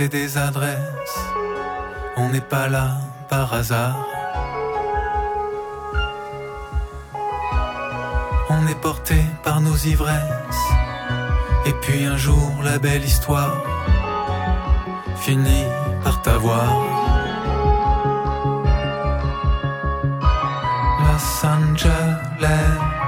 des adresses, on n'est pas là par hasard. On est porté par nos ivresses, et puis un jour la belle histoire finit par t'avoir. Los Angeles.